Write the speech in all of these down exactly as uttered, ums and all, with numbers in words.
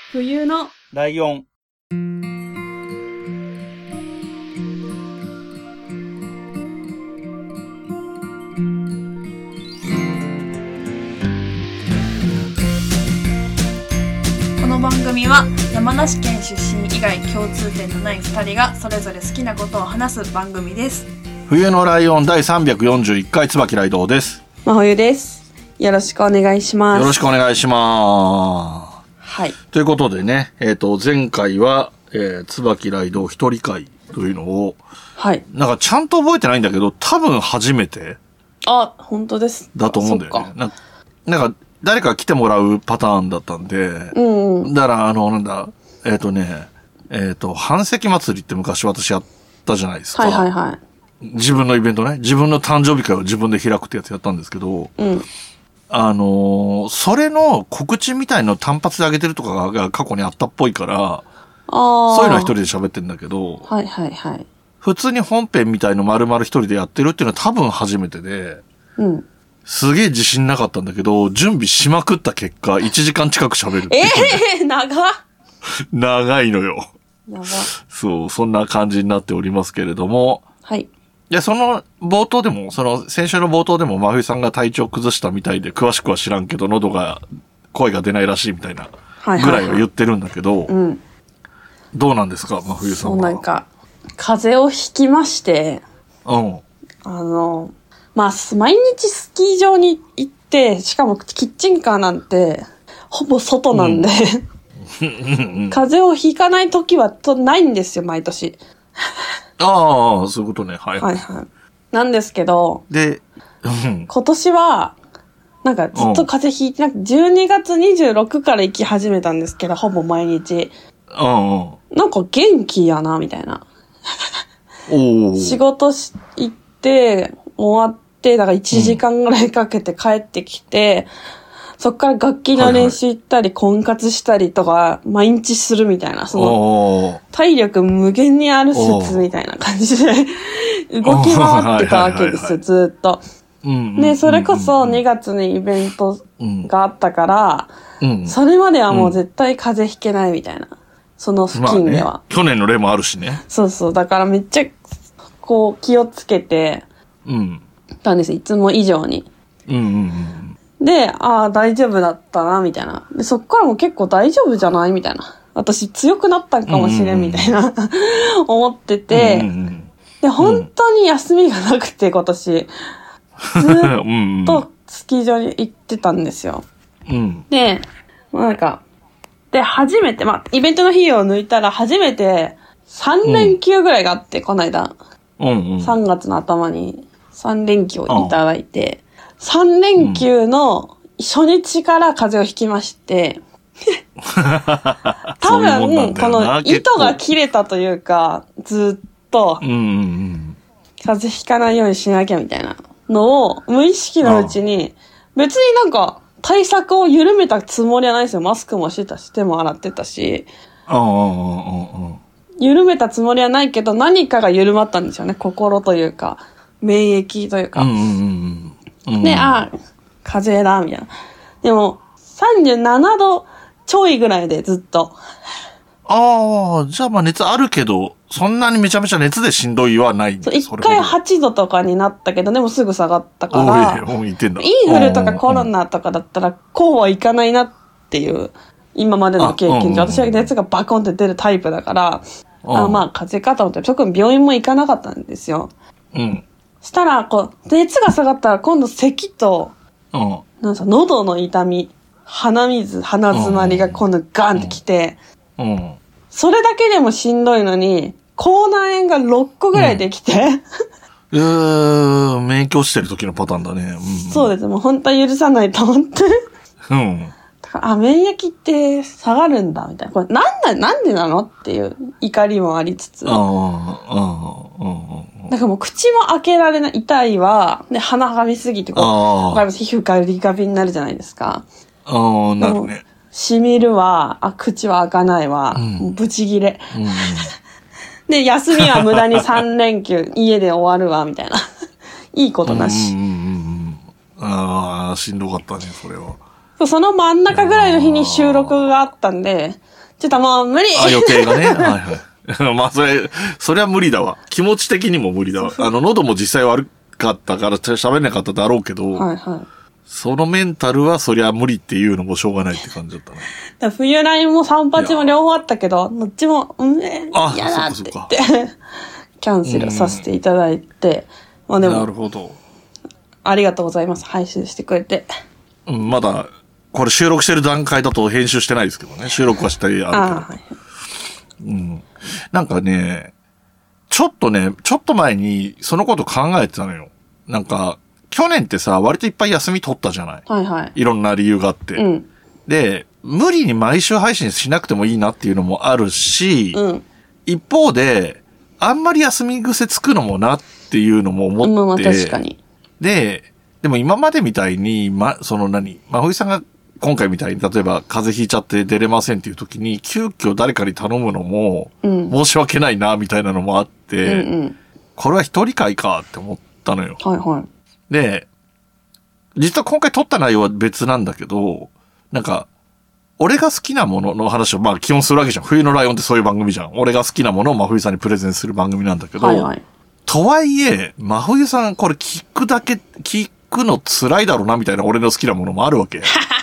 冬のライオン。 この番組は山梨県出身以外共通点のないふたりがそれぞれ好きなことを話す番組です。 冬のライオン第さんびゃくよんじゅういっかい椿ライドウです。 真冬です。よろしくお願いします。 よろしくお願いします。 はい。 ということでね、えっと、前回は、えー、椿ライドウ一人会というのを、 はい。 なんかちゃんと覚えてないんだけど、多分初めて。 あ、本当です。 だと思うんだよね。な, なんか、誰か来てもらうパターンだったんで、 うんうん。 だから、あの、なんだ、えっとね、えっと、半石祭りって昔私やったじゃないですか。 はいはいはい。 自分のイベントね、自分の誕生日会を自分で開くってやつやったんですけど、 うん。 あのー、それの告知みたいの単発で上げてるとかが過去にあったっぽいから、 ああ。 そういうのは一人で喋ってるんだけど、 はいはいはい。 普通に本編みたいの丸々一人でやってるっていうのは多分初めてで、 うん。 すげえ自信なかったんだけど、準備しまくった結果、いちじかん近く喋るっていうね。 ええー、長っ長いのよ。 やば。 そう、そんな感じになっておりますけれども、 はい。 いや、その冒頭でも、その先週の冒頭でも真冬さんが体調崩したみたいで、詳しくは知らんけど、喉が、声が出ないらしいみたいな、ぐらいは言ってるんだけど、 うん。 どうなんですか、真冬さんは。 そうなんか、風邪をひきまして、 うん。 あの、まあ、毎日スキー場に行って、しかもキッチンカーなんて、ほぼ外なんで、うん、風邪をひかない時はとないんですよ、毎年。 ああ、そういうことね。はい。 はいはい。なんですけど、 で、うん、 今年は、なんかずっと風邪ひいて、なんかじゅうにがつにじゅうろくから行き始めたんですけど、ほぼ毎日。 うんうん。 なんか元気やな、みたいな。 お仕事し行って、終わって、だからいちじかんぐらいかけて帰ってきて、うん、そっから楽器の練習行ったり、はいはい、婚活したりとか、毎日するみたいな、その、体力無限にある説みたいな感じで、動き回ってたわけですよ、ずっと。で、それこそにがつにイベントがあったから、うん、それまではもう絶対風邪ひけないみたいな。その付近では、 まあね。去年の例もあるしね。 そうそう。だからめっちゃ、こう気をつけて、うん。たんですいつも以上に。 うんうんうん。 で、ああ、大丈夫だったな、みたいな。で、そっからも結構大丈夫じゃないみたいな。私強くなったんかもしれん、みたいな、思ってて、うんうんうん、で、本当に休みがなくて、今年。ずっとスキー場に行ってたんですよ。うん、で、なんか、で、初めて、まあ、イベントの費用を抜いたら初めてさん連休ぐらいがあって、うん、この間、うんうん。さんがつの頭にさん連休をいただいて、さん連休の初日から風邪をひきまして、多分、この糸が切れたというか、ずっと、風邪ひかないようにしなきゃみたいなのを無意識のうちに、別になんか、対策を緩めたつもりはないですよ。マスクもしてたし、手も洗ってたし。緩めたつもりはないけど、何かが緩まったんですよね。心というか、免疫というか。で、あ、風邪だ、みたいな。でも、さんじゅうななどちょいぐらいでずっと。 ああ、じゃあまあ熱あるけど、そんなにめちゃめちゃ熱でしんどいはないんだ。 一回はちどとかになったけど、でもすぐ下がったから、 おい、おいてんだ。 インフルとかコロナとかだったら、こうはいかないなっていう、今までの経験上、私は熱がバコンって出るタイプだから、あまあ風邪かと思って、特に病院も行かなかったんですよ。うん。したら、こう、熱が下がったら今度咳と、うん。なんか喉の痛み、鼻水、鼻詰まりが今度ガンってきて、うん。うん、それだけでもしんどいのに、口内炎がろっこぐらいできて、 うん、えー、免疫落ちてる時のパターンだね。うん、 そうです。もう本当は許さないと思って。うん。だから、あ、免疫って下がるんだ、みたいな。これ、なんだ、なんでなのっていう怒りもありつつ。ああ、ああ、だからもう口も開けられない、痛いわ。で、鼻がみすぎて、こう、わかります。皮膚がリカビになるじゃないですか。 ああ、なるね。 しみるわ、あ、口は開かないわ、うん、もうブチギレ。うん、で、休みは無駄にさん連休、家で終わるわ、みたいな。いいことなし。うんうんうん、 ああ、しんどかったね、それは。 その真ん中ぐらいの日に収録があったんで、 ちょっともう無理。 あ、予定がね。はいはい。まあ、それ、それは無理だわ。気持ち的にも無理だわ。あの、喉も実際悪かったから喋れなかっただろうけど、 はいはい。 そのメンタルはそりゃ無理っていうのもしょうがないって感じだったね。 だ冬ラインも三八も両方あったけど、どっちも、うん、えー、嫌だって言って、キャンセルさせていただいて、まあでも、 なるほど。 ありがとうございます。配信してくれて。 うん、まだ、これ収録してる段階だと編集してないですけどね。収録はしたりあるけど。あ、はい、うん。なんかね、ちょっとね、ちょっと前にそのこと考えてたのよ。なんか、去年ってさ、割といっぱい休み取ったじゃない。 はいはい。 いろんな理由があって。うん。で、無理に毎週配信しなくてもいいなっていうのもあるし、うん。一方で、あんまり休み癖つくのもなっていうのも思って。 まあ確かに。 で、でも今までみたいに、ま、その何、まふいさんが今回みたいに、例えば風邪ひいちゃって出れませんっていう時に、急遽誰かに頼むのも、申し訳ないな、みたいなのもあって、うんうん、これは一人会かって思ったのよ。 はいはい。 で、実は今回撮った内容は別なんだけど、なんか、俺が好きなものの話を、まあ基本するわけじゃん。冬のライオンってそういう番組じゃん。俺が好きなものを真冬さんにプレゼンする番組なんだけど、はいはい、とはいえ、真冬さんこれ聞くだけ、聞くの辛いだろうなみたいな俺の好きなものもあるわけ。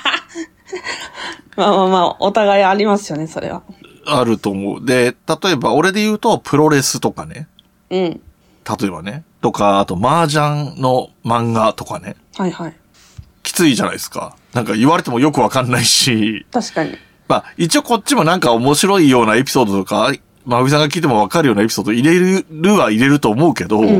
まあまあまあ、お互いありますよね、それは。 あると思う。で、例えば俺で言うとプロレスとかね。 うん。 例えばね。とか、あと麻雀の漫画とかね。 はいはい。 きついじゃないですか。なんか言われてもよくわかんないし。 確かに。 まあ、一応こっちもなんか面白いようなエピソードとか、まふいさんが聞いてもわかるようなエピソード入れるは入れると思うけど、うんうんうん、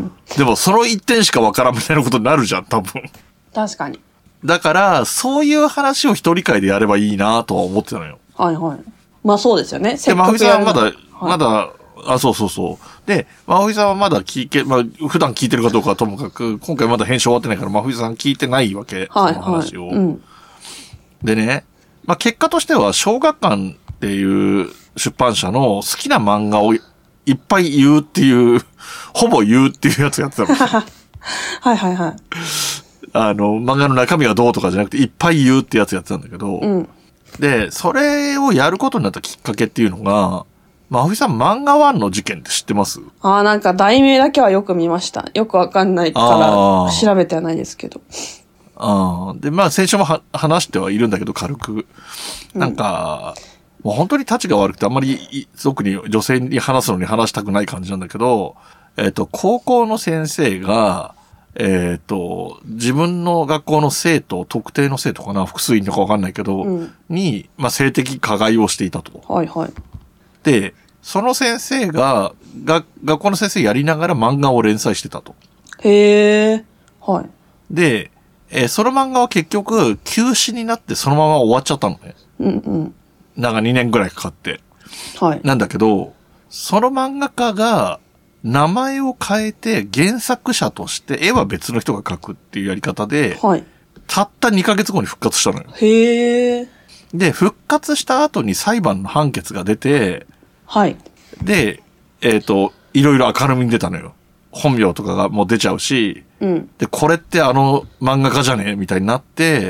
でもその一点しかわからんみたいなことになるじゃん、多分。 確かに。 だから、そういう話を一人会でやればいいなとは思ってたのよ。 はいはい。まあそうですよね。 で、まふいさんはまだ、はい、まだ、あ、そうそうそう。で、まふいさんはまだ聞け、まあ、普段聞いてるかどうかはともかく、今回まだ編集終わってないから、まふいさん聞いてないわけ。はい、その話を、はい、うん。でね、まあ結果としては、小学館っていう出版社の好きな漫画をいっぱい言うっていう、ほぼ言うっていうやつやってたの。 はいはいはい。 あの、漫画の中身はどうとかじゃなくて、いっぱい言うってやつやってたんだけど、うん、で、それをやることになったきっかけっていうのが、まふいさん漫画ワンの事件って知ってます？ ああ、なんか題名だけはよく見ました。よくわかんないから調べてはないですけど。 ああ。で、まあ先週もは話してはいるんだけど、軽く。なんか、うん、もう本当に立ちが悪くてあんまり特に女性に話すのに話したくない感じなんだけど、えっと、高校の先生が、えっと、自分の学校の生徒、特定の生徒かな、複数いるのかわかんないけど、うん、に、まあ性的加害をしていたと。 はいはい。 で、その先生が、が、学校の先生やりながら漫画を連載してたと。 へー。はい。 で、えー、その漫画は結局、休止になってそのまま終わっちゃったのね。 うんうん。 なんかにねんぐらいかかって。 はい。 なんだけど、その漫画家が、名前を変えて原作者として絵は別の人が描くっていうやり方で、はい。たったにかげつごに復活したのよ。 へー。 で、復活した後に裁判の判決が出て、 はい。 で、えっと、いろいろ明るみに出たのよ。本名とかがもう出ちゃうし、 うん。 で、これってあの漫画家じゃねえみたいになって、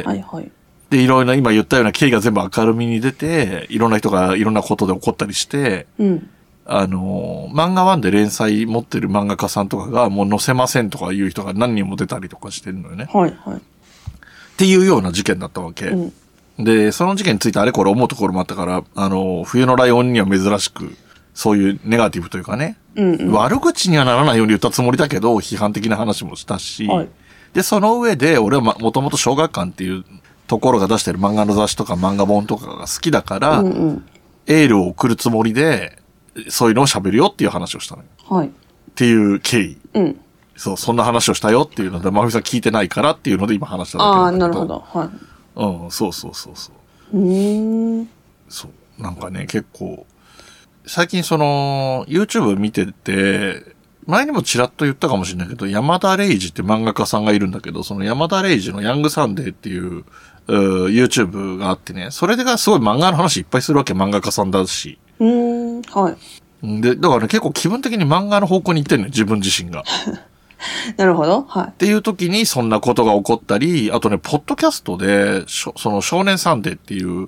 はいはい。 で、いろいろな今言ったような経緯が全部明るみに出て、いろんな人がいろんなことで起こったりして、 うん。 あの、漫画ワンで連載持ってる漫画家さんとかがもう載せませんとかいう人が何人も出たりとかしてるのよね。 はいはい。 っていうような事件だったわけ。うん。で、その事件についてあれこれ思うところもあったから、あの、冬のライオンには珍しく、そういうネガティブというかね、 うんうん、 悪口にはならないように言ったつもりだけど、批判的な話もしたし、はい、で、その上で、俺はもともと小学館っていうところが出してる漫画の雑誌とか漫画本とかが好きだから、 うんうん、 エールを送るつもりで、そういうのを喋るよっていう話をしたのよ。 はい。 っていう経緯。 うん。 そう、そんな話をしたよっていうので、まふみさん聞いてないからっていうので今話しただけなんだけど。 ああ、なるほど。はい。 うん、そうそうそうそう。 うーん。 そう。なんかね、結構、最近その、YouTube 見てて、前にもちらっと言ったかもしれないけど、山田礼二って漫画家さんがいるんだけど、その山田礼二のヤングサンデーっていう、う YouTube があってね、それがすごい漫画の話いっぱいするわけ、漫画家さんだし。 うーん、はい。 で、だからね、結構気分的に漫画の方向に行ってんのよ、自分自身が。 なるほど。はい。 っていう時にそんなことが起こったり、あとね、ポッドキャストで、その少年サンデーっていう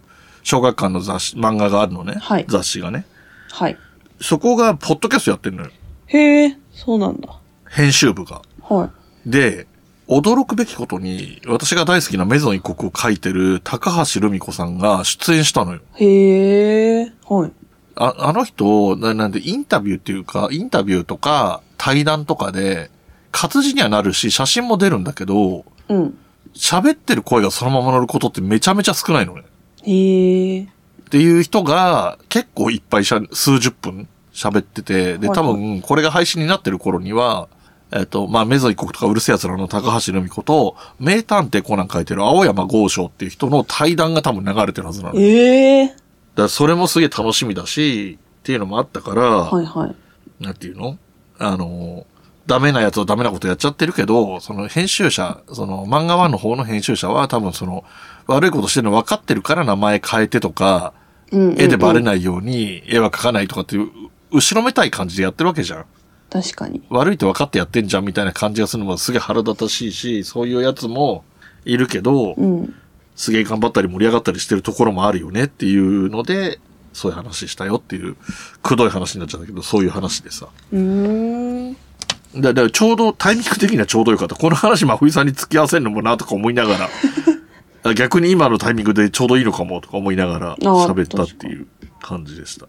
小学館の雑誌、漫画があるのね。 はい。 雑誌がね。 はい。 そこが、ポッドキャストやってるのよ。 へえ、そうなんだ。 編集部が。 はい。 で、驚くべきことに、私が大好きなメゾン一国を書いてる高橋留美子さんが出演したのよ。 へえ、はい。 あ、あの人、な、なんでインタビューっていうか、インタビューとか対談とかで、活字にはなるし、写真も出るんだけど、 うん。 喋ってる声がそのまま乗ることってめちゃめちゃ少ないのね。 へえ。 っていう人が結構いっぱいしゃ、数十分喋ってて、で、多分これが配信になってる頃には、えっと、まあ、メゾン一国とかうるせえ奴らの高橋留美子と、名探偵コナン書いてる青山剛昌っていう人の対談が多分流れてるはずなの。 ええー。だからそれもすげえ楽しみだし、っていうのもあったから、 はいはい。 なんていうのあの、ダメなやつをダメなことやっちゃってるけど、その編集者、その漫画ワンの方の編集者は多分その、悪いことしてるの分かってるから名前変えてとか、 うんうんうん、 絵でバレないように絵は描かないとかっていう、後ろめたい感じでやってるわけじゃん。 確かに。 悪いって分かってやってんじゃんみたいな感じがするのもすげえ腹立たしいし、そういうやつもいるけど、 うん、すげえ頑張ったり盛り上がったりしてるところもあるよねっていうので、そういう話したよっていう、くどい話になっちゃったけど、そういう話でさ。 うーん。 だからちょうどタイミング的にはちょうどよかった。この話真冬さんに付き合わせるのもなとか思いながら、逆に今のタイミングでちょうどいいのかもとか思いながら喋ったっていう感じでした。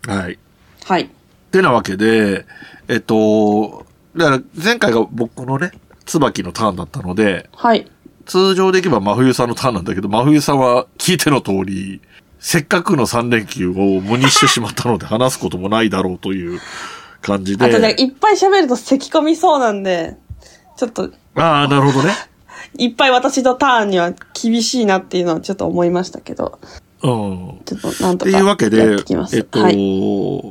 はい。 はい。 ってなわけで、えっと、だから前回が僕のね、椿のターンだったので、 はい。 通常でいけば真冬さんのターンなんだけど、真冬さんは聞いての通り、せっかくのさん連休を無にしてしまったので話すこともないだろうという感じで。 あとね、いっぱい喋ると咳込みそうなんで、ちょっと。 ああ、なるほどね。 いっぱい私のターンには厳しいなっていうのはちょっと思いましたけど。 うん。 ちょっとなんとかっていうわけで、 えっと、 はい、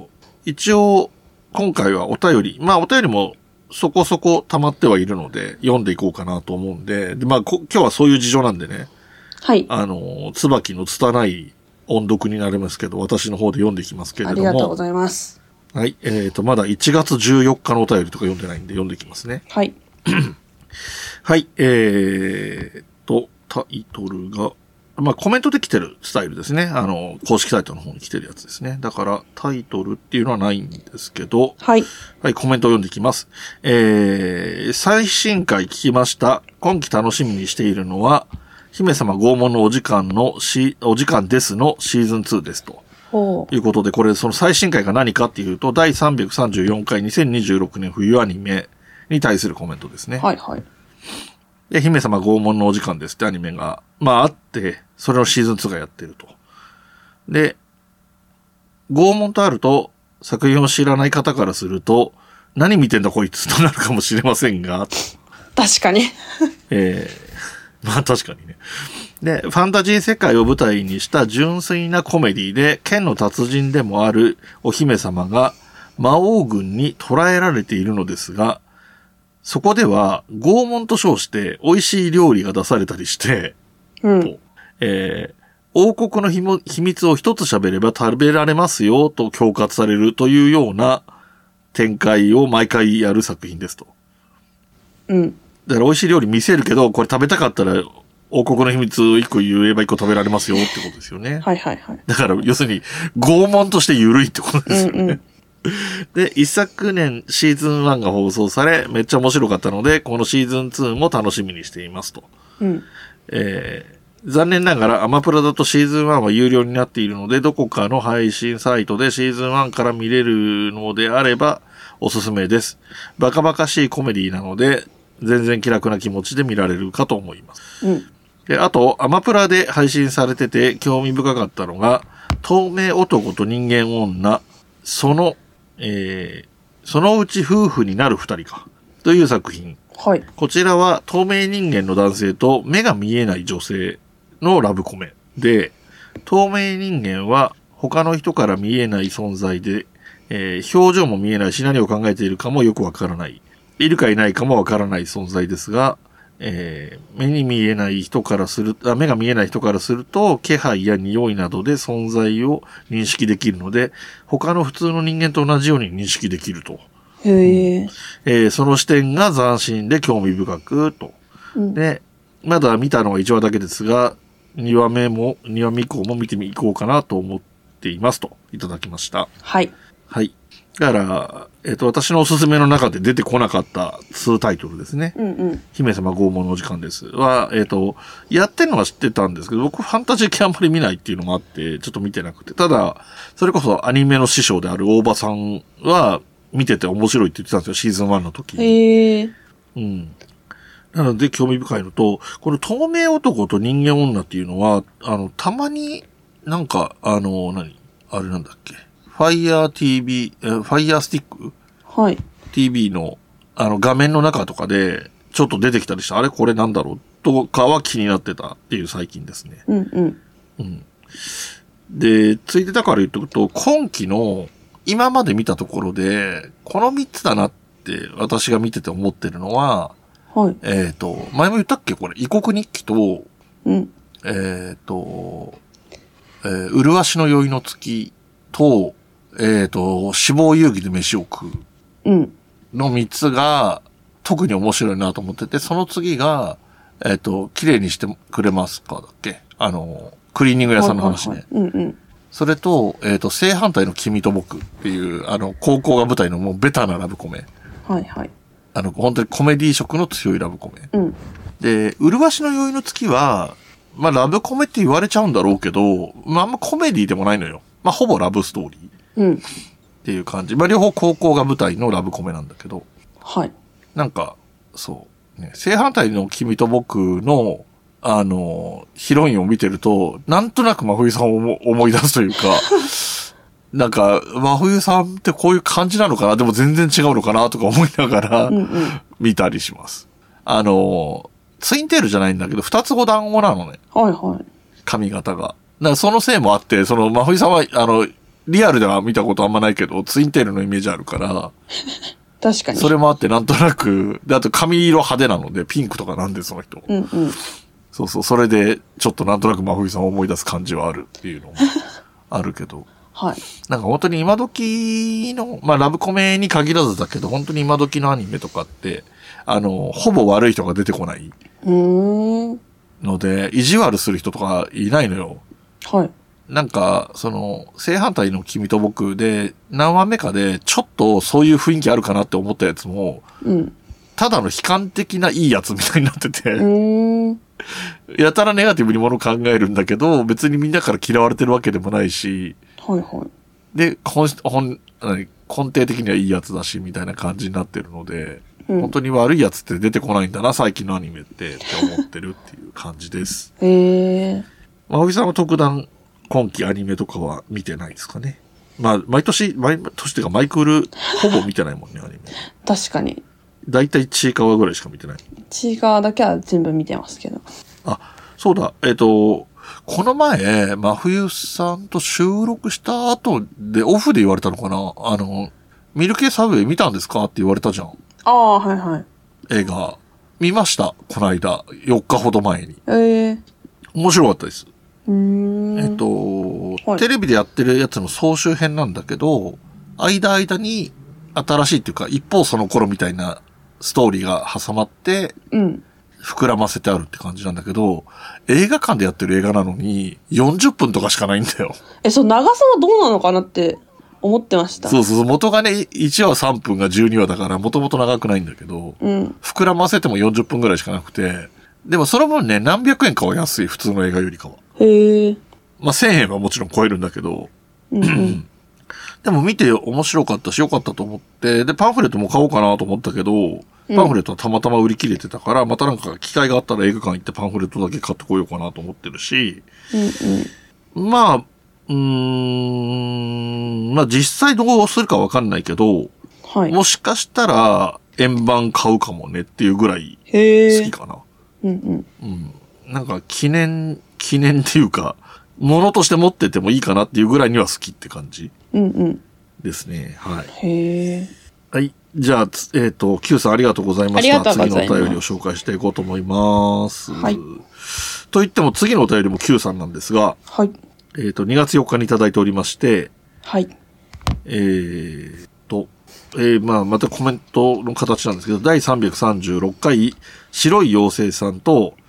一応、今回はお便り、まあお便りもそこそこ溜まってはいるので、読んでいこうかなと思うんで、でまあ今日はそういう事情なんでね。 はい。 あの、椿の拙い音読になりますけど、私の方で読んでいきますけれども。 ありがとうございます。 はい。えっ、ー、と、まだいちがつじゅうよっかのお便りとか読んでないんで読んでいきますね。 はい。 はい。えーと、タイトルが、まあ、コメントで来てるスタイルですね。あの、公式サイトの方に来てるやつですね。だから、タイトルっていうのはないんですけど、 はい。 はい、コメントを読んでいきます。えー、最新回聞きました。今期楽しみにしているのは、姫様拷問のお時間のし、お時間ですのシーズンツーですと。ということで、これ、その最新回が何かっていうと、だいさんびゃくさんじゅうよんかいにせんにじゅうろくねん冬アニメに対するコメントですね。 はいはい。 で、姫様拷問のお時間ですってアニメが、まああって、それのシーズンツーがやってると。で、拷問とあると、作品を知らない方からすると、何見てんだこいつとなるかもしれませんが。 確かに。 えー、まあ確かにね。で、ファンタジー世界を舞台にした純粋なコメディで、剣の達人でもあるお姫様が魔王軍に捕らえられているのですが、そこでは拷問と称して美味しい料理が出されたりして、 うん、 えー、王国のひも秘密を一つ喋れば食べられますよと恐喝されるというような展開を毎回やる作品ですと。 うん。 だから美味しい料理見せるけど、これ食べたかったら王国の秘密を一個言えば一個食べられますよってことですよね。 はいはいはい。 だから要するに拷問として緩いってことですよね。うんうんで、一昨年シーズンワンが放送され、めっちゃ面白かったので、このシーズンツーも楽しみにしていますと。 うん、 えー、残念ながらアマプラだとシーズンワンは有料になっているので、どこかの配信サイトでシーズンワンから見れるのであればおすすめです。バカバカしいコメディなので、全然気楽な気持ちで見られるかと思います。 うん、 で、あと、アマプラで配信されてて興味深かったのが、透明男と人間女、そのえー、そのうち夫婦になる二人か。という作品。 はい。 こちらは透明人間の男性と目が見えない女性のラブコメ。で、透明人間は他の人から見えない存在で、えー、表情も見えないし何を考えているかもよくわからない。いるかいないかもわからない存在ですが、えー、目に見えない人からするあ、目が見えない人からすると、気配や匂いなどで存在を認識できるので、他の普通の人間と同じように認識できると。 へー。 うんえー、その視点が斬新で興味深くと、うん。で、まだ見たのはいちわだけですが、 にわめも、にわめ以降も見てみ、いこうかなと思っていますと、いただきました。 はい。 はい。だから、えっと、私のおすすめの中で出てこなかったにタイトルですね。 うんうん。 姫様拷問のお時間です。は、えっと、やってるのは知ってたんですけど、僕ファンタジー系あんまり見ないっていうのもあって、ちょっと見てなくて。ただ、それこそアニメの師匠である大場さんは、見てて面白いって言ってたんですよ、シーズンワンの時に。 へー。 うん。なので興味深いのと、この透明男と人間女っていうのは、あの、たまになんか、あの、何あれなんだっけファイヤー ティーブイ、えファイヤースティックはい。 ティーブイ の、あの、画面の中とかで、ちょっと出てきたりして、あれこれなんだろうとかは気になってたっていう最近ですね。 うんうん。 うん。で、ついてたから言っとくと、今期の、今まで見たところで、このみっつだなって私が見てて思ってるのは、 はい。 えっと、前も言ったっけこれ、異国日記と、 うん。 えっと、えー、麗しの宵の月と、えっと、死亡遊戯で飯を食う。 うん。 のみっつが、特に面白いなと思ってて、その次が、えっと、綺麗にしてくれますかだっけあの、クリーニング屋さんの話ね。 はいはいはい、うんうん。 それと、えっと、正反対の君と僕っていう、あの、高校が舞台のもうベタなラブコメ。 はいはい。 あの、本当にコメディ色の強いラブコメ。 うん。 で、麗しの宵の月は、まあ、ラブコメって言われちゃうんだろうけど、まあ、あんまコメディでもないのよ。まあ、ほぼラブストーリー。 うん。 っていう感じ。まあ、両方高校が舞台のラブコメなんだけど。 はい。 なんか、そう。ね、正反対の君と僕の、あの、ヒロインを見てると、なんとなく真冬さんを思い出すというか、なんか、真冬さんってこういう感じなのかなでも全然違うのかなとか思いながら、 うんうん、 見たりします。あの、ツインテールじゃないんだけど、二つ子団子なのね。 はいはい。 髪型が。だからそのせいもあって、その真冬さんは、あの、リアルでは見たことあんまないけど、ツインテールのイメージあるから、 確かに。 それもあってなんとなく、で、あと髪色派手なので、ピンクとかなんでその人。 うんうん。 そうそう、それで、ちょっとなんとなく真冬さんを思い出す感じはあるっていうのもあるけど。 はい。 なんか本当に今時の、まあラブコメに限らずだけど、本当に今時のアニメとかって、あの、ほぼ悪い人が出てこない。 うーん。 ので、意地悪する人とかいないのよ。 はい。 なんか、その、正反対の君と僕で、何話目かで、ちょっとそういう雰囲気あるかなって思ったやつも、 うん。 ただの悲観的ないいやつみたいになってて、 うーん。 やたらネガティブにものを考えるんだけど、別にみんなから嫌われてるわけでもないし、 はいはい。 で、本、本、何根底的にはいいやつだし、みたいな感じになってるので、うん、本当に悪いやつって出てこないんだな、最近のアニメって、って思ってるっていう感じです。 へー。 まおぎさんは特段、今期アニメとかは見てないですかね。まあ、毎年、毎年っていうか、マイクール、ほぼ見てないもんね、アニメ。 確かに。 だいたいちいかわぐらいしか見てない。 ちいかわだけは全部見てますけど。 あ、そうだ、えっと、この前、真冬さんと収録した後で、オフで言われたのかなあの、ミルケサブウェイ見たんですかって言われたじゃん。 ああ、はいはい。 映画。見ました、この間。よっかほど前に。 ええー。 面白かったです。 うーん。 えっと、 はい、 テレビでやってるやつの総集編なんだけど、間間に新しいっていうか、一方その頃みたいなストーリーが挟まって、 うん。 膨らませてあるって感じなんだけど、映画館でやってる映画なのに、よんじゅっぷんとかしかないんだよ。 え、そう、長さはどうなのかなって思ってました。 そうそう、元がね、いちわさんぷんがじゅうにわだから、もともと長くないんだけど、 うん。 膨らませてもよんじゅっぷんぐらいしかなくて、でもその分ね、何百円かは安い、普通の映画よりかは。 へえ。 まあ、せんえんはもちろん超えるんだけど、 うんうん、 でも見て面白かったし、良かったと思って、で、パンフレットも買おうかなと思ったけど、パンフレットはたまたま売り切れてたから、うん、またなんか機会があったら映画館行ってパンフレットだけ買ってこようかなと思ってるし、 うんうん、 まあ、うーん、まあ実際どうするかわかんないけど、 はい、 もしかしたら円盤買うかもねっていうぐらい好きかな。 うんうんうん、なんか記念、記念っていうか、物として持っててもいいかなっていうぐらいには好きって感じですね。うんうん、はい。 へー。 はい。じゃあ、えっと、Q さんありがとうございました。次のお便りを紹介していこうと思います。 はい。 と言っても次のお便りも Q さんなんですが、 はい。 えっと、にがつよっかにいただいておりまして、 はい。 えーと、えー、まあ、またコメントの形なんですけど、だいさんびゃくさんじゅうろっかい、白い妖精さんと、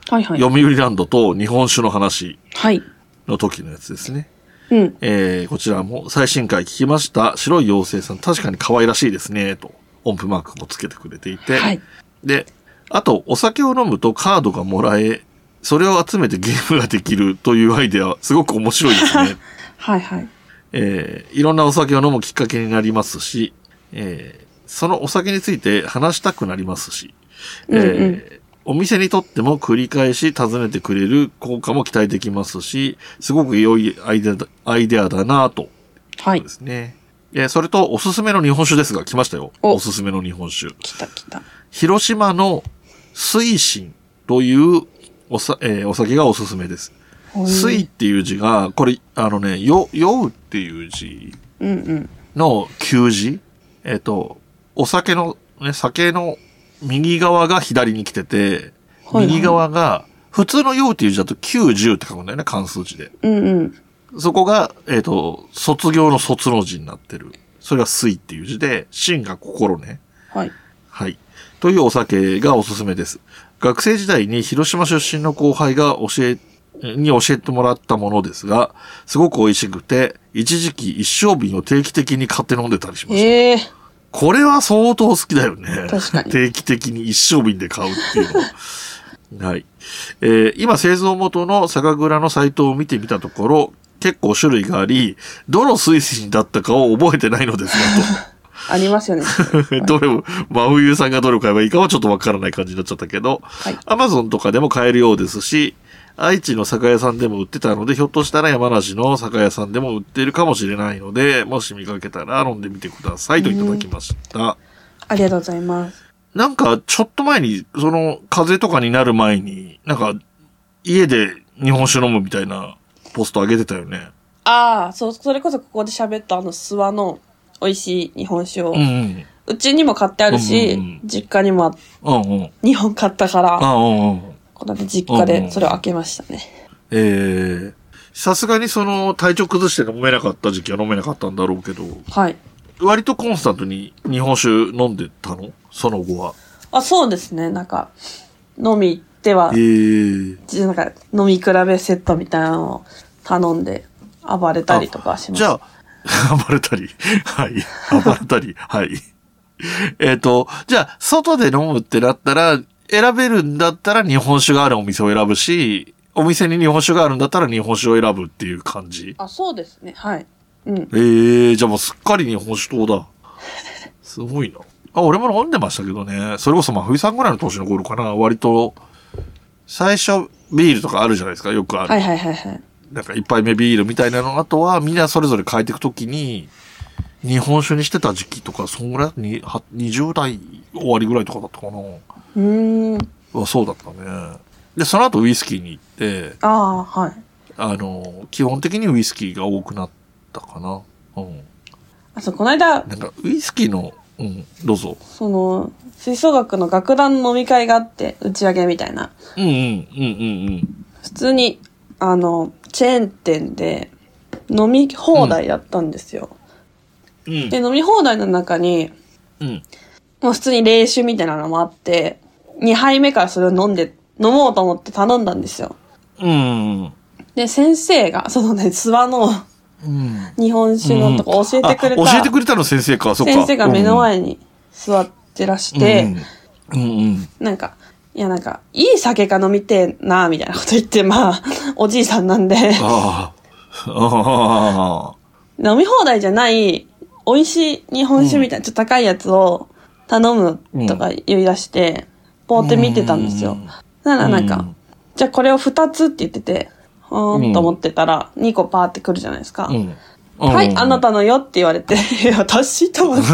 はいはい。 読売ランドと日本酒の話はい。 の時のやつですね。 うん。 えー、こちらも最新回聞きました。白い妖精さん確かに可愛らしいですね、と音符マークもつけてくれていて。 はい。 で、あと、お酒を飲むとカードがもらえ、それを集めてゲームができるというアイデア、すごく面白いですね。 はいはい。 えー、いろんなお酒を飲むきっかけになりますし、えー、そのお酒について話したくなりますし、えーうんうんお店にとっても繰り返し訪ねてくれる効果も期待できますし、すごく良いアイデアだ、アイデアだなぁと。 はいですね。えーそれと、おすすめの日本酒ですが、来ましたよ。 おおすすめの日本酒。 来た来た。 広島の水神というおさ、えーお酒がおすすめです。水っていう字が、これ、あのね、よ、酔うっていう字うんうん。 の旧字。えっ、と、お酒の、ね、酒の右側が左に来てて、 はいはい右側が、普通の酔うっていう字だときゅうじゅうって書くんだよね、漢数字で。 うんうん。 そこが、えっ、と、卒業の卒の字になってる。それが水っていう字で、心が心ね。 はい。 はい。というお酒がおすすめです。学生時代に広島出身の後輩が教え、に教えてもらったものですが、すごく美味しくて、一時期一升瓶を定期的に買って飲んでたりしました。 ええー。 これは相当好きだよね。 確かに定期的に一升瓶で買うっていうの。はい。えー今製造元の酒蔵のサイトを見てみたところ、結構種類があり、どの水神だったかを覚えてないのですありますよね。 がと。どれも、真冬さんがどれを買えばいいかはちょっとわからない感じになっちゃったけど、 はいアマゾンとかでも買えるようですし、愛知の酒屋さんでも売ってたので、ひょっとしたら山梨の酒屋さんでも売っているかもしれないので、もし見かけたら飲んでみてくださいといただきました。 ありがとうございます。 なんか、ちょっと前に、その、風邪とかになる前に、なんか、家で日本酒飲むみたいなポスト上げてたよね。 ああ、そう、それこそここで喋ったあの諏訪の美味しい日本酒を、 うんうん。 うちにも買ってあるし、 うんうんうん実家にもうんうん。 にほん買ったから、 あうんうん。 この間実家でそれを開けましたね。 ええさすがにその、体調崩して飲めなかった時期は飲めなかったんだろうけど、 はい。 割とコンスタントに日本酒飲んでたのその後は。 あ、そうですね。なんか、飲み行っては、 ええなんか飲み比べセットみたいなのを頼んで暴れたりとかします。 じゃあ、暴れたり。はい。暴れたり。はい。えっと、じゃあ、外で飲むってなったら、選べるんだったら日本酒があるお店を選ぶし、お店に日本酒があるんだったら日本酒を選ぶっていう感じ。 あ、そうですね。はい。うん。 ええじゃあもうすっかり日本酒党だ。すごいな。あ、俺も飲んでましたけどね。それこそまあ冬さんぐらいの年の頃かな。割と、最初ビールとかあるじゃないですか。よくある。 はいはいはいはい。 なんか一杯目ビールみたいなの。あとはみんなそれぞれ変えていくときに、日本酒にしてた時期とか、そんぐらいに、はにじゅう代終わりぐらいとかだったかな。 うーん。 はそうだったね。で、その後ウイスキーに行って、 ああ、はい。 あの、基本的にウイスキーが多くなったかな。うん。 あ、そう、この間、 なんかウイスキーの、うん、どうぞ。 その、吹奏楽の楽団の飲み会があって、打ち上げみたいな。 うんうん、うんうんうん。 普通に、あの、チェーン店で飲み放題やったんですよ。 うん。 で、飲み放題の中に、 うん。 もう普通に冷酒みたいなのもあって、にはいめからそれを飲んで、飲もうと思って頼んだんですよ。 うん。 で、先生が、そのね、諏訪のうん。 日本酒のとか教えてくれた、 あ教えてくれたの先生か、そっか。 先生が目の前に座ってらして、 うん。うんうん。 なんか、いやなんか、いい酒が飲みてえな、みたいなこと言って、まあ、おじいさんなんで、 ああ。ああ。 飲み放題じゃない、美味しい日本酒みたいな、ちょっと高いやつを頼むとか言い出して、ポーって見てたんですよ。ならなんか、 うんじゃあこれを二つって言ってて、うーんと思ってたら、二個パーってくるじゃないですか。 うん。 はい、あなたのよって言われて、いや私と思って。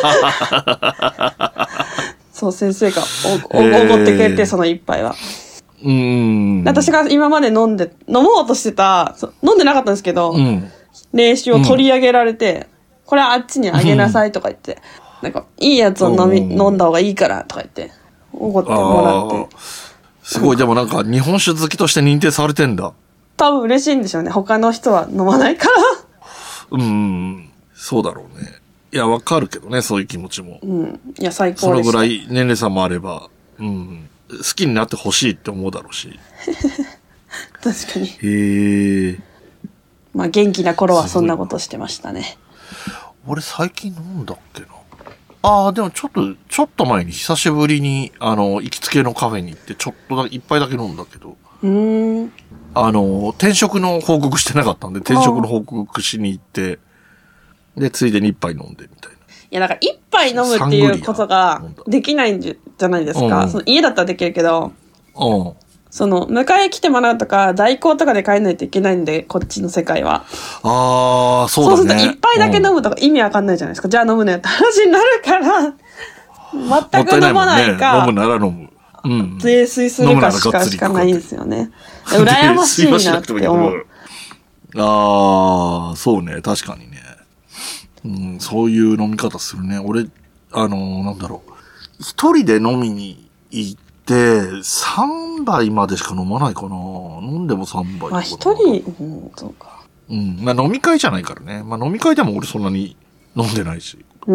そう、先生がおおおごってくれて、その一杯は。 うん。 私が今まで飲んで、飲もうとしてた、そう飲んでなかったんですけど、 うん。 冷酒を取り上げられて、これはあっちにあげなさいとか言って、なんか、いいやつを飲み、 うん飲んだ方がいいからとか言って、おごってもらって。 すごい、でもなんか日本酒好きとして認定されてんだ。 多分嬉しいんでしょうね。他の人は飲まないから。 うん。そうだろうね。いや、わかるけどね、そういう気持ちも。 うん。いや、最そ高でした。 のぐらい年齢差もあれば。うん。 好きになってほしいって思うだろうし。 確かに。 へえ。 まあ元気な頃はそんなことしてましたね。 俺最近飲んだっけな。ああ、でもちょっと、ちょっと前に久しぶりに、あの、行きつけのカフェに行って、ちょっとだけ、一杯だけ飲んだけど。 うーん。 あの、転職の報告してなかったんで、転職の報告しに行って、で、ついでに一杯飲んでみたいな。 いや、なんか一杯飲むっていうことができないんじゃないですか。 うん、 その家だったらできるけど、 うん。 その、迎え来てもらうとか、代行とかで帰んないといけないんで、こっちの世界は。 ああ、そうだね。 そうすると一杯だけ飲むとか意味わかんないじゃないですか。うん、じゃあ飲むねって話になるから、全く飲まないか。 もったいないもんね、飲むなら飲む。うん。 泥酔するかしかしかないんですよね。羨ましいなって思う。 ああ、そうね、確かにね。うん、そういう飲み方するね。俺、あのー、なんだろう。一人で飲みに行って、さんばいまでしか飲まないかな。飲んでもさんばい。 あ、一人、うん、そうか。 うん。まあ飲み会じゃないからね。まあ飲み会でも俺そんなに飲んでないし。 うん。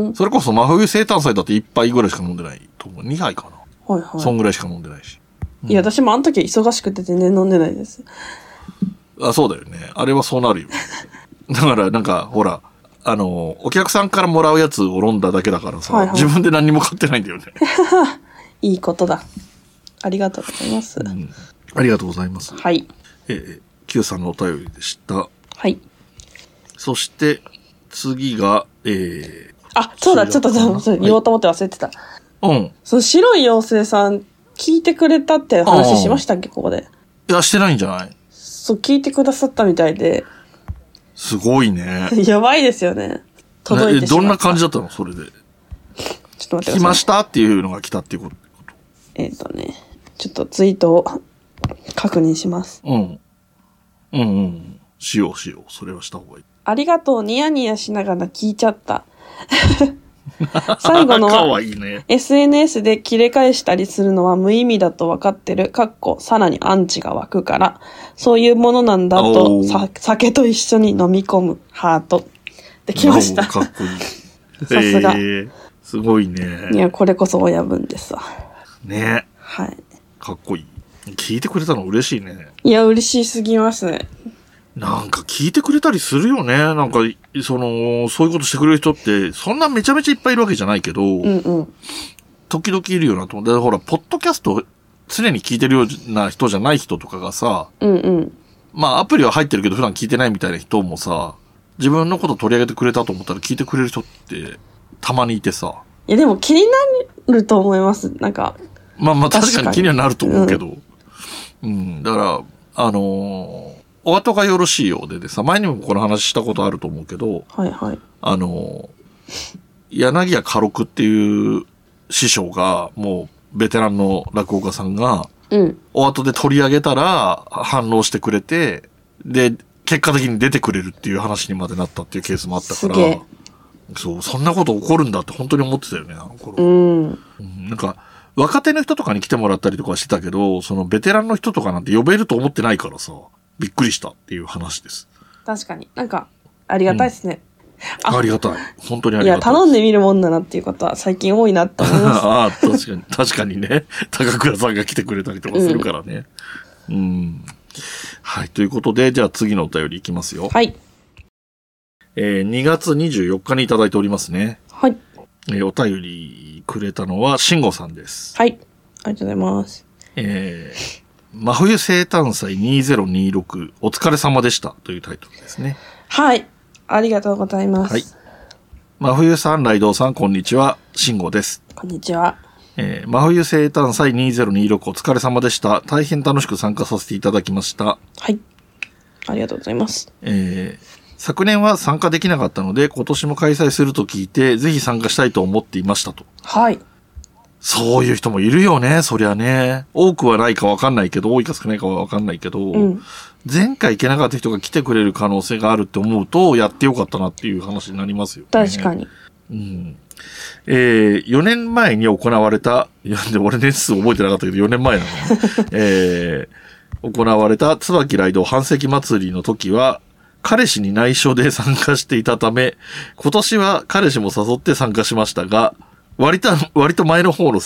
それこそ真冬生誕祭だっていっぱいぐらいしか飲んでないと思う。にはいかな。 はいはい。 そんぐらいしか飲んでないし。 うん、いや、私もあの時忙しくて全然飲んでないです。 あ、そうだよね。あれはそうなるよ。だからなんか、ほら、あの、お客さんからもらうやつを飲んだだけだからさ、はいはい、自分で何も買ってないんだよね。 いいことだ。ありがとうございます。うん、 ありがとうございます。 はい。 えー、Q さんのお便りでした。 はい。 そして、次が、えー、 あ、そうだ、ちょっと言おうと思って忘れてた。 はい、うん。 その白い妖精さん、聞いてくれたって話しましたっけ、ここで。 いや、してないんじゃない？ そう、聞いてくださったみたいで。 すごいね。 やばいですよね。届いてしまった。 どんな感じだったのそれで。ちょっと待ってください。 来ましたっていうのが来たっていうこと。 えっ、ー、とね、ちょっとツイートを確認します。 うん。うんうん。しようしよう。それはした方がいい。 ありがとう、ニヤニヤしながら聞いちゃった。最後のは、ね、エスエヌエス で切れ返したりするのは無意味だと分かってる。かっこ、さらにアンチが湧くから、そういうものなんだと、さ酒と一緒に飲み込むハート。できました。 かっこいい。 さすが、えー。すごいね。 いや、これこそ親分ですわ。 ね。 はい。 かっこいい。聞いてくれたの嬉しいね。 いや、嬉しすぎますね。 なんか聞いてくれたりするよね。なんか、その、そういうことしてくれる人って、そんなめちゃめちゃいっぱいいるわけじゃないけど、うんうん、 時々いるよなと思って。ほら、ポッドキャスト常に聞いてるような人じゃない人とかがさ、 うんうん、 まあアプリは入ってるけど普段聞いてないみたいな人もさ、自分のこと取り上げてくれたと思ったら聞いてくれる人ってたまにいてさ。 いやでも気になると思います。なんか。 まあまあ確かに気にはなると思うけど。うん、うん。だから、あのー、お後がよろしいようででさ、前にもこの話したことあると思うけど、 はいはい。 あの、柳家家禄っていう師匠が、もうベテランの落語家さんが、 うん、 お後で取り上げたら反応してくれて、で、結果的に出てくれるっていう話にまでなったっていうケースもあったから、そう、そんなこと起こるんだって本当に思ってたよね、あの頃。 うん。 うん、なんか、若手の人とかに来てもらったりとかしてたけど、そのベテランの人とかなんて呼べると思ってないからさ、びっくりしたっていう話です。 確かに。なんか、ありがたいですね。 うん、あ, ありがたい。本当にありがたい。 いや、頼んでみるもんだなっていうことは最近多いなって思います。 ああ、確かに、確かにね。高倉さんが来てくれたりとかするからね。うん。うんはい。ということで、じゃあ次のお便りいきますよ。 はい。 えー、にがつにじゅうよっかにいただいておりますね。 はい。 えー、お便りくれたのは、しんごさんです。 はい。ありがとうございます。 えー、真冬生誕祭にせんにじゅうろくお疲れ様でしたというタイトルですね。 はい。ありがとうございます。はい。 真冬さん、ライドウさん、こんにちは。しんごです。 こんにちは。 えー、真冬生誕祭にせんにじゅうろくお疲れ様でした。大変楽しく参加させていただきました。 はい。ありがとうございます。 えー、昨年は参加できなかったので、今年も開催すると聞いて、ぜひ参加したいと思っていましたと。 はい。 そういう人もいるよね、そりゃね。多くはないかわかんないけど、多いか少ないかはわかんないけど、うん、前回行けなかった人が来てくれる可能性があるって思うと、やってよかったなっていう話になりますよね。 確かに。 うん。えー、よねんまえに行われた、いや、で俺年数覚えてなかったけどよねんまえなの、えー、行われた椿ライド半世紀祭りの時は、彼氏に内緒で参加していたため、今年は彼氏も誘って参加しましたが、割と、割と前の方の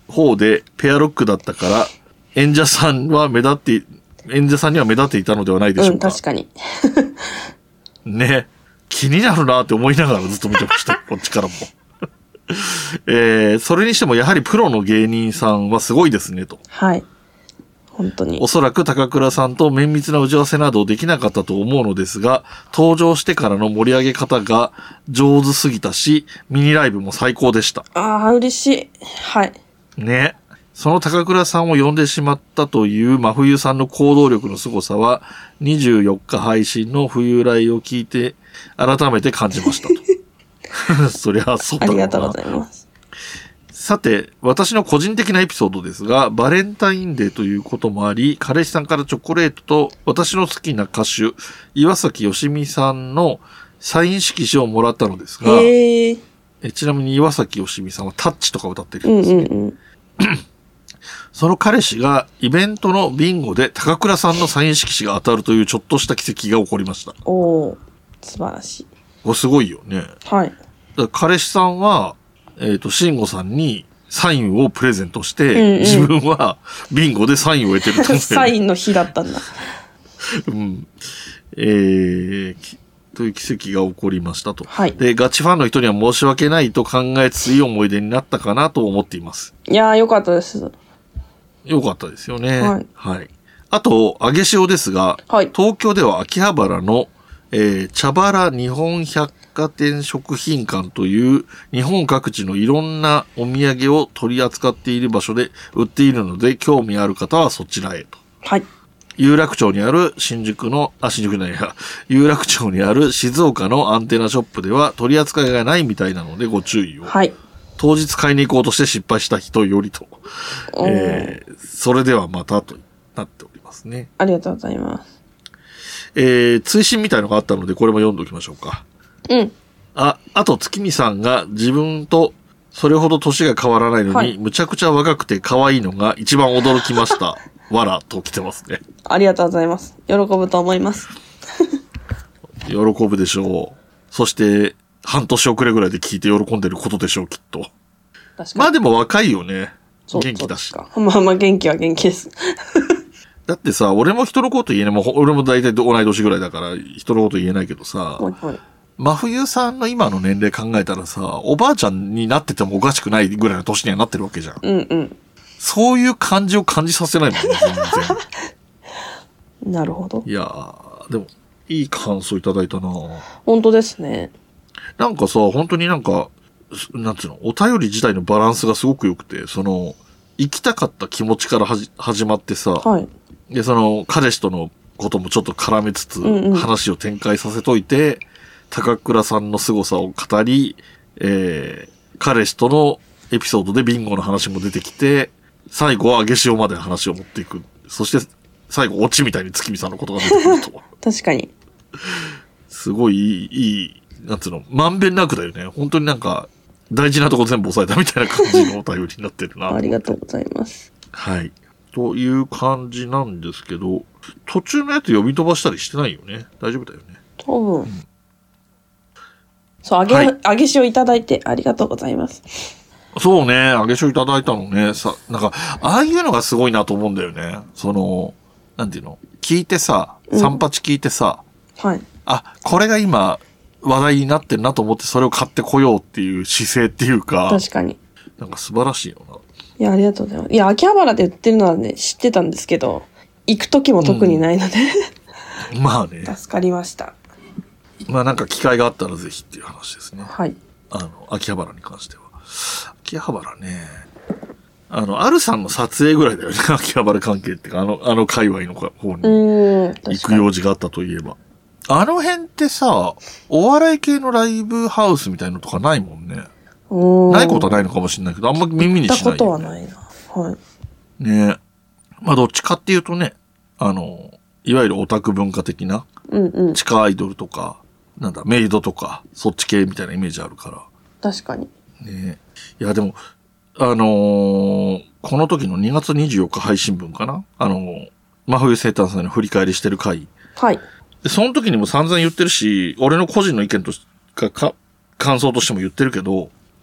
方でペアロックだったから、演者さんは目立って、演者さんには目立っていたのではないでしょうか。 うん、確かに。 ね。気になるなって思いながらずっと見てました。こっちからも。えー、それにしてもやはりプロの芸人さんはすごいですねと。 はい。本当に。 おそらく高倉さんと綿密な打ち合わせなどできなかったと思うのですが、登場してからの盛り上げ方が上手すぎたし、ミニライブも最高でした。 ああ、嬉しい。はい。 ね。その高倉さんを呼んでしまったという真冬さんの行動力の凄さは、にじゅうよっか配信の冬来を聞いて改めて感じましたと。そりゃそうだろうな。 ありがとうございます。 さて、私の個人的なエピソードですが、バレンタインデーということもあり、彼氏さんからチョコレートと私の好きな歌手、岩崎よしみさんのサイン色紙をもらったのですが、 へー。 えちなみに岩崎よしみさんはタッチとか歌ってるんですね。 うんうんうん。 その彼氏がイベントのビンゴで高倉さんのサイン色紙が当たるというちょっとした奇跡が起こりました。 おー、素晴らしい。 これすごいよね。 はい。 だから彼氏さんは、えっと、慎吾さんにサインをプレゼントして、 うんうん、 自分はビンゴでサインを得てると、ね、 サインの日だったんだ。 うん。えー、という奇跡が起こりましたと。 はい。 で、ガチファンの人には申し訳ないと考えつついい思い出になったかなと思っています。 いやー、よかったです。 よかったですよね。 はい。 はい。あと、揚げ塩ですが、 はい、 東京では秋葉原の、えー、茶原日本百貨店食品館という日本各地のいろんなお土産を取り扱っている場所で売っているので、興味ある方はそちらへと。 はい。 有楽町にある新宿の、あ、新宿ないや、有楽町にある静岡のアンテナショップでは取り扱いがないみたいなのでご注意を。 はい。 当日買いに行こうとして失敗した人よりと。えー、それではまたとなっておりますね。 ありがとうございます。 えー、追伸みたいのがあったのでこれも読んでおきましょうか。 うん。 あ、あと月見さんが自分とそれほど年が変わらないのに、はい、むちゃくちゃ若くて可愛いのが一番驚きました。わらと来てますね。 ありがとうございます。喜ぶと思います。 喜ぶでしょう。そして、半年遅れぐらいで聞いて喜んでることでしょう、きっと。 確かに。 まあでも若いよね。元気だし。 まあまあ元気は元気です。 だってさ、俺も人のこと言えない。もう俺も大体同い年ぐらいだから人のこと言えないけどさ、 はいはい、 真冬さんの今の年齢考えたらさ、おばあちゃんになっててもおかしくないぐらいの年にはなってるわけじゃん。 うんうん。 そういう感じを感じさせないもんね、全然。なるほど。 いやー、でも、いい感想いただいたな。 本当ですね。 なんかさ、本当になんか、なんつうの、お便り自体のバランスがすごく良くて、その、行きたかった気持ちからはじ始まってさ、 はい。 で、その、彼氏とのこともちょっと絡めつつ、うんうん、話を展開させといて、高倉さんの凄さを語り、えー、彼氏とのエピソードでビンゴの話も出てきて、最後は揚げ塩まで話を持っていく。そして、最後、オチみたいに月見さんのことが出てくると。 確かに。 すごいいい、いい、なんつうの、まんべんなくだよね。本当になんか、大事なとこ全部押さえたみたいな感じのお便りになってるな。 ありがとうございます。 はい。という感じなんですけど、途中のやつ読み飛ばしたりしてないよね。大丈夫だよね。 多分。うん、そう、揚げ、 はい、 揚げ塩いただいてありがとうございます。 そうね、揚げ塩いただいたのね。さ、なんか、ああいうのがすごいなと思うんだよね。その、なんていうの聞いてさ、三八聞いてさ、 うん、はい。 あ、これが今、話題になってるなと思ってそれを買ってこようっていう姿勢っていうか。 確かに。 なんか素晴らしいよな。 いや、ありがとうございます。いや、秋葉原で売ってるのはね、知ってたんですけど、行く時も特にないので、 うん。まあね。 助かりました。 まあなんか機会があったらぜひっていう話ですね。 はい。 あの、秋葉原に関しては。秋葉原ね。あの、あるさんの撮影ぐらいだよね。秋葉原関係っていうか、あの、あの界隈の方に行く用事があったといえば。あの辺ってさ、お笑い系のライブハウスみたいのとかないもんね。ないことはないのかもしれないけど、あんま耳にしない、ね。 行ったことはないな。はい。 ねまあどっちかっていうとね、あの、いわゆるオタク文化的な、 うんうん、 地下アイドルとか、なんだ、メイドとか、そっち系みたいなイメージあるから。 確かに。 ねいやでも、あのー、この時のにがつにじゅうよっか配信分かなあのー、真冬生誕さんの振り返りしてる回。 はい。 で、その時にも散々言ってるし、俺の個人の意見とか、か、感想としても言ってるけど、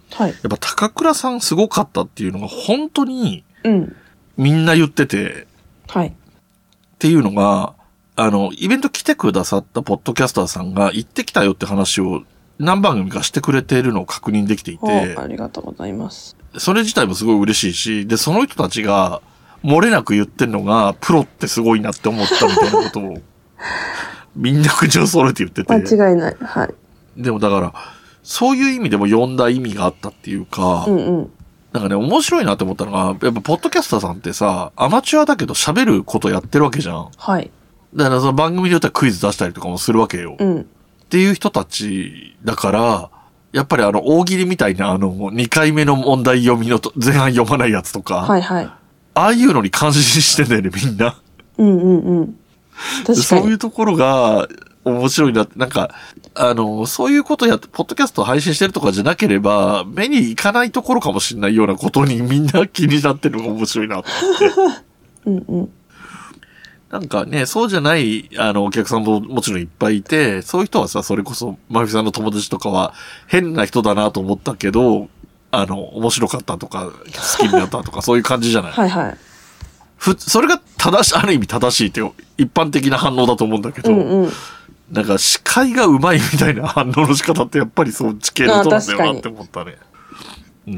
はい。 やっぱ高倉さんすごかったっていうのが本当にうん。 みんな言ってて、 はい。 っていうのが、あの、イベント来てくださったポッドキャスターさんが行ってきたよって話を何番組かしてくれているのを確認できていて、 ありがとうございます。 それ自体もすごい嬉しいし、で、その人たちが漏れなく言ってるのが、プロってすごいなって思ったみたいなことを、みんな口を揃えて言ってて。 間違いない。はい。 でもだから、そういう意味でも呼んだ意味があったっていうか、 うんうん。 なんかね、面白いなって思ったのが、やっぱポッドキャスターさんってさ、アマチュアだけど喋ることやってるわけじゃん。 はい。 だからその番組で言ったらクイズ出したりとかもするわけよ。 うん。 っていう人たちだから、やっぱりあの、大喜利みたいなあの、にかいめの問題読みのと前半読まないやつとか、 はいはい。 ああいうのに感心してんだよね、みんな。 うんうんうん。確かに。 そういうところが面白いなって、なんか、あの、そういうことやって、ポッドキャストを配信してるとかじゃなければ、目にいかないところかもしれないようなことにみんな気になってるのが面白いなって思って。 うんうん。 なんかね、そうじゃない、あの、お客さんももちろんいっぱいいて、そういう人はさ、それこそ、まふさんの友達とかは、変な人だなと思ったけど、あの、面白かったとか、好きになったとか、そういう感じじゃない。 はいはい。 ふ、それが正し、ある意味正しいって一般的な反応だと思うんだけど、 うんうん。 なんか司会がうまいみたいな反応の仕方ってやっぱりそう地形の人なんだよなって思ったね。うん。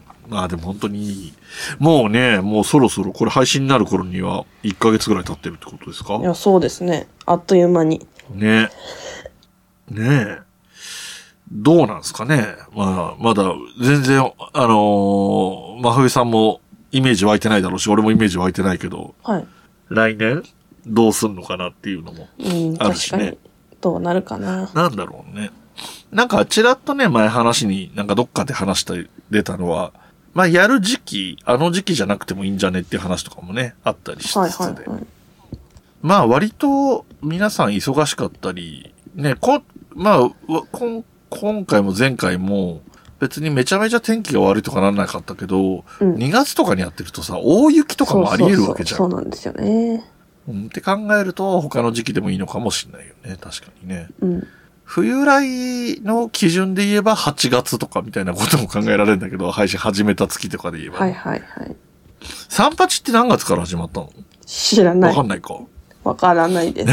まあでも本当にいい。もうね、もうそろそろこれ配信になる頃にはいっかげつぐらい経ってるってことですか？ いや、そうですね。あっという間に。 ね。ねえ。どうなんですかね。まあ、まだ全然、あのー、真冬さんもイメージ湧いてないだろうし、俺もイメージ湧いてないけど、 はい。 来年どうすんのかなっていうのもうん、 あるしね。 確かに。どうなるかな。 なんだろうね。なんか、ちらっとね、前話に、なんかどっかで話した、出たのは、まあ、やる時期、あの時期じゃなくてもいいんじゃねっていう話とかもね、あったりしつつで。 はいはいはい。 まあ、割と、皆さん忙しかったり、ね、こ、まあ、こん今回も前回も、別にめちゃめちゃ天気が悪いとかならなかったけど、 うん、 にがつとかにやってるとさ、大雪とかもあり得るわけじゃん。 そうそうそう、そうなんですよね。 うん、って考えると、他の時期でもいいのかもしれないよね。確かにね。 うん。 冬来の基準で言えばはちがつとかみたいなことも考えられるんだけど、配信始めた月とかで言えば。 はいはいはい。 三八って何月から始まったの？ 知らない。 わかんないか。 わからないです。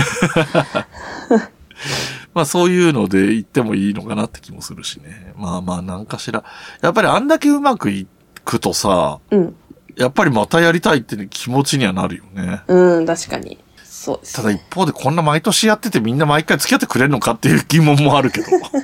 まあそういうので言ってもいいのかなって気もするしね。まあまあ何かしら。やっぱりあんだけうまくいくとさ、 うん。 やっぱりまたやりたいって、ね、気持ちにはなるよね。 うん、確かに。そうですね。 ただ一方でこんな毎年やっててみんな毎回付き合ってくれるのかっていう疑問もあるけど。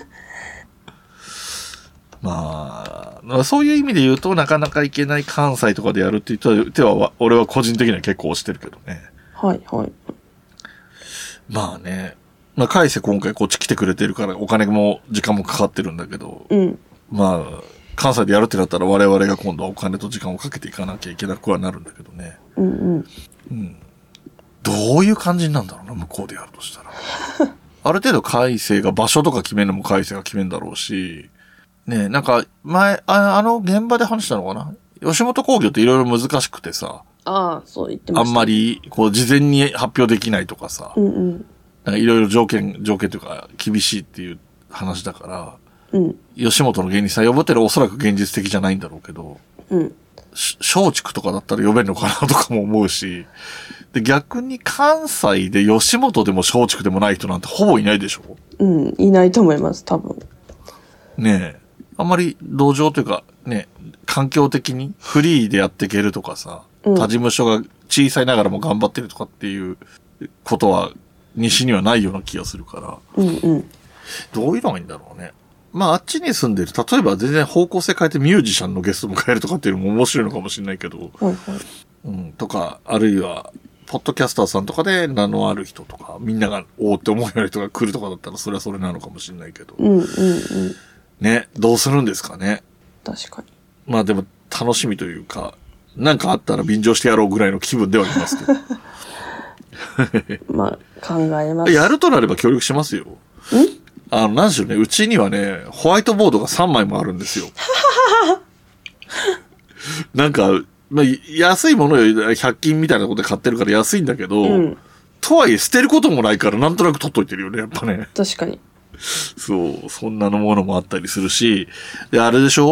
まあ、そういう意味で言うとなかなかいけない関西とかでやるって言っては、俺は個人的には結構推してるけどね。 はいはい。 まあね。まあ、海瀬今回こっち来てくれてるからお金も時間もかかってるんだけど、 うん。 まあ、関西でやるってなったら我々が今度はお金と時間をかけていかなきゃいけなくはなるんだけどね。 うんうん。 うん。どういう感じになんだろうな、向こうでやるとしたら。ある程度海星が場所とか決めるのも海星が決めるんだろうし、ねえ、なんか前、あ、あの現場で話したのかな？吉本興業っていろいろ難しくてさ、 ああ、そう言ってました。 あんまり、こう、事前に発表できないとかさ、 うんうん。 なんかいろいろ条件、条件というか厳しいっていう話だから、 うん。 吉本の芸人さん呼ぶってのはおそらく現実的じゃないんだろうけど、 うん。 松竹とかだったら呼べるのかなとかも思うし、で、逆に関西で吉本でも松竹でもない人なんてほぼいないでしょ？ うん、いないと思います、多分。 ねえ。あんまり同情というか、ね、環境的にフリーでやっていけるとかさ、 うん、 他事務所が小さいながらも頑張ってるとかっていうことは西にはないような気がするから、 うんうん、 どういうのがいいんだろうね。まああっちに住んでる、例えば全然方向性変えてミュージシャンのゲスト迎えるとかっていうのも面白いのかもしれないけど、 はいはい、 うん、とか、あるいは、ポッドキャスターさんとかで名のある人とか、みんながおーって思うような人が来るとかだったらそれはそれなのかもしれないけど、 うんうんうん、 ね、どうするんですかね。 確かに。 まあでも楽しみというか、なんかあったら便乗してやろうぐらいの気分ではありますけど。 まあ、考えます。 やるとなれば協力しますよ。んあの、なんでしょうね、うちにはね、ホワイトボードがさんまいもあるんですよ。なんか、まあ、安いものよ、ひゃく均みたいなことで買ってるから安いんだけど、うん、とはいえ捨てることもないからなんとなく取っといてるよね、やっぱね。 確かに。 そう、そんなのものもあったりするし、で、あれでしょ？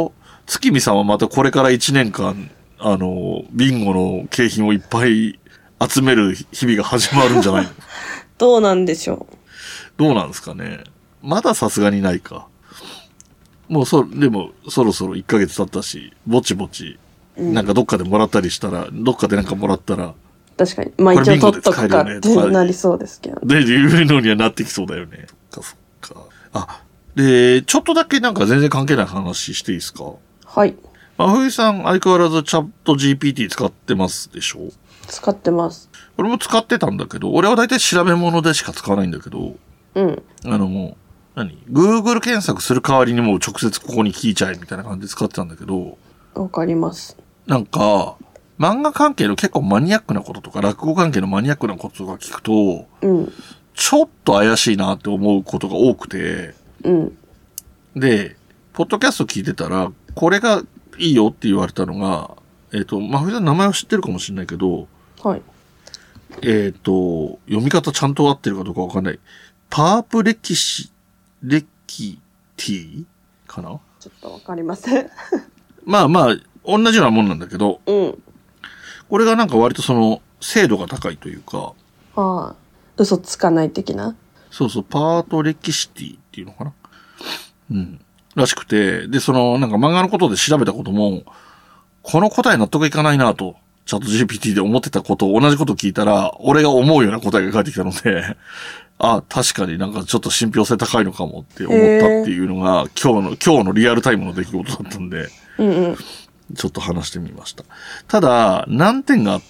月見さんはまたこれからいちねんかん、あの、ビンゴの景品をいっぱい集める日々が始まるんじゃないの？ どうなんでしょう。 どうなんですかね。まださすがにないか。もうそ、でも、そろそろいっかげつ経ったし、ぼちぼち、なんかどっかでもらったりしたら、うん、どっかでなんかもらったら、 確かに。まあ一応取っとくかってなりそうですけど。 で、いうのにはなってきそうだよね。そっかそっか。あ、で、ちょっとだけなんか全然関係ない話していいですか？ はい。 真冬さん相変わらずチャット ジーピーティー 使ってますでしょ？ 使ってます。 俺も使ってたんだけど、俺は大体調べ物でしか使わないんだけど、 うん。 あのもう、何 ?Google 検索する代わりにもう直接ここに聞いちゃえみたいな感じで使ってたんだけど、 わかります。 なんか、漫画関係の結構マニアックなこととか、落語関係のマニアックなこととか聞くと、 うん。 ちょっと怪しいなって思うことが多くて、 うん。 で、ポッドキャスト聞いてたら、これがいいよって言われたのが、えっと、まふりさん名前を知ってるかもしれないけど、 はい。 えっと、読み方ちゃんと合ってるかどうかわかんない。パープレキシ、レキティかな？ ちょっとわかりません。 まあまあ、同じようなもんなんだけど、 うん。 これがなんか割とその、精度が高いというか、 はあ、嘘つかない的な？ そうそう、パートレキシティっていうのかな？うん。らしくて、で、その、なんか漫画のことで調べたことも、この答え納得いかないなと、チャット ジーピーティー で思ってたことを同じことを聞いたら、俺が思うような答えが返ってきたので、あ、確かになんかちょっと信憑性高いのかもって思ったっていうのが、今日の、今日のリアルタイムの出来事だったんで、 うんうん。 ちょっと話してみました。ただ、難点があって、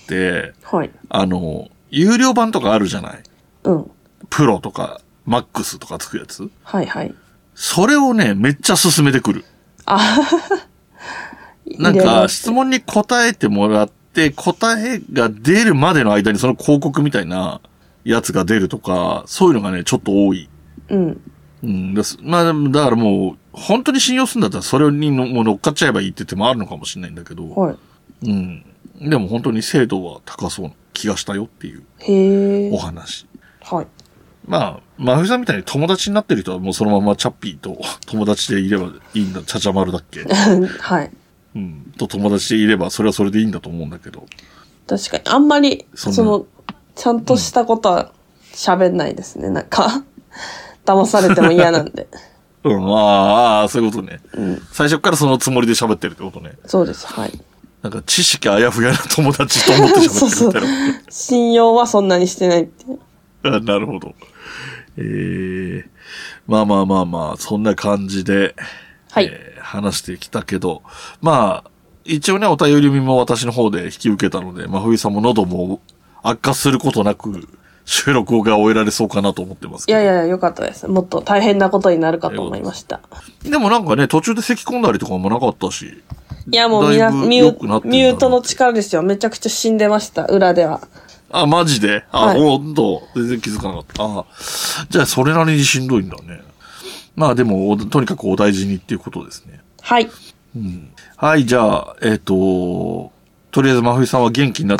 はい。 あの、有料版とかあるじゃない？ うん。 プロとか、マックスとかつくやつ？ はいはい。 それをね、めっちゃ進めてくる。 あなんか、質問に答えてもらって、答えが出るまでの間にその広告みたいなやつが出るとか、そういうのがね、ちょっと多い。 うん。 うんです。まあ、だからもう、本当に信用するんだったらそれにのもう乗っかっちゃえばいいって言ってもあるのかもしれないんだけど、 はい。 うん。でも本当に精度は高そうな気がしたよっていうへー。 お話。 はい。 まあ、真冬さんみたいに友達になってる人はもうそのままチャッピーと友達でいればいいんだ、ちゃちゃ丸だっけはい。 うん。と友達でいればそれはそれでいいんだと思うんだけど。 確かに。あんまり、 そその、ちゃんとしたことは喋んないですね。なんか、騙されても嫌なんで。 うん、ああ、そういうことね。 うん。 最初からそのつもりで喋ってるってことね。 そうです。はい。 なんか知識あやふやな友達と思って喋ってるみたいな。そうそう。 信用はそんなにしてないっていう。 あ、なるほど。えー、まあまあまあまあ、そんな感じで、 はい、 えー、話してきたけど、まあ、一応ね、お便りも私の方で引き受けたので、まあ、冬さんも喉も悪化することなく、収録が終えられそうかなと思ってますけど。 いやいや、よかったです。もっと大変なことになるかと思いました。 でもなんかね、途中で咳込んだりとかもなかったし。 いや、もうみな、ミュートの力ですよ。めちゃくちゃ死んでました、裏では。 あ、マジで？あ、 はい、 ほんと。全然気づかなかった。あじゃあ、それなりにしんどいんだね。まあでも、とにかくお大事にっていうことですね。 はい。 うん、はい、じゃあ、えっと、とりあえず真冬さんは元気になって、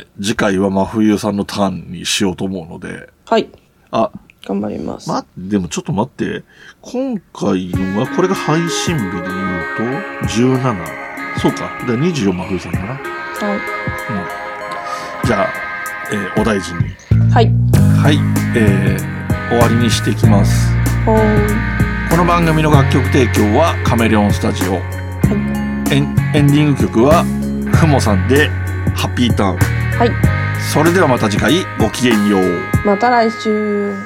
次回は真冬さんのターンにしようと思うので。 はい。 あ、 頑張ります。 ま、でもちょっと待って。今回のは、これが配信日で言うと、じゅうなな。そうか。で、にじゅうよん真冬さんだな。はい。うん。じゃあ、えー、お大事に。 はい。 はい。えー、終わりにしていきます。 ほー。 この番組の楽曲提供はカメレオンスタジオ。はい。エン、エンディング曲は、ふもさんで、ハッピーターン。 はい。 それではまた次回、ごきげんよう。 また来週。